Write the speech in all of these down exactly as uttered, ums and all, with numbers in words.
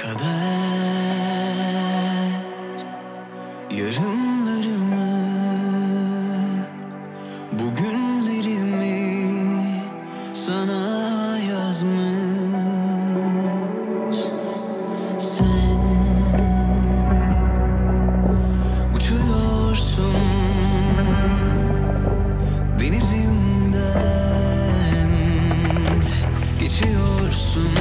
Kader yarınlarımı, bugünlerimi sana yazmış. Sen uçuyorsun denizimden, geçiyorsun.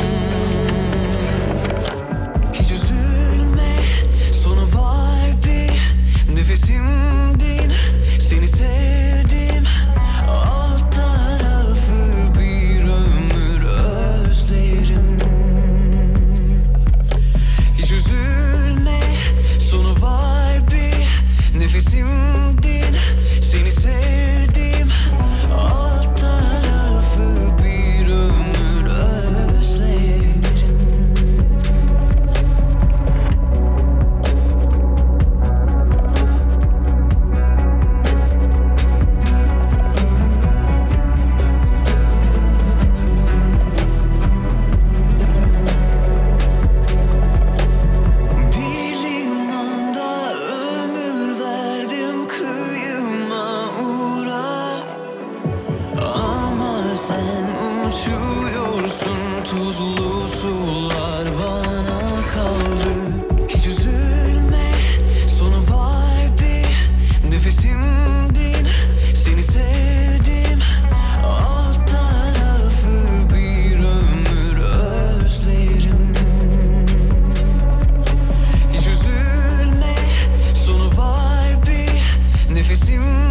Hiç üzülme, sonu var bir nefesimdin. Seni sevdim, alt tarafı bir ömür özlerim. Hiç üzülme, sonu var bir nefesimdin. Seni sevdim, alt tarafı bir ömür özlerim. Bir limanda ömür verdim, kıyıma uğra. Ama sen uçuyorsun, tuzlu sular bana kaldı. Hiç üzülme, sonu var bir nefesimdin. Seni sevdim, alt tarafı bir ömür özlerim. Hiç üzülme, sonu var bir nefesim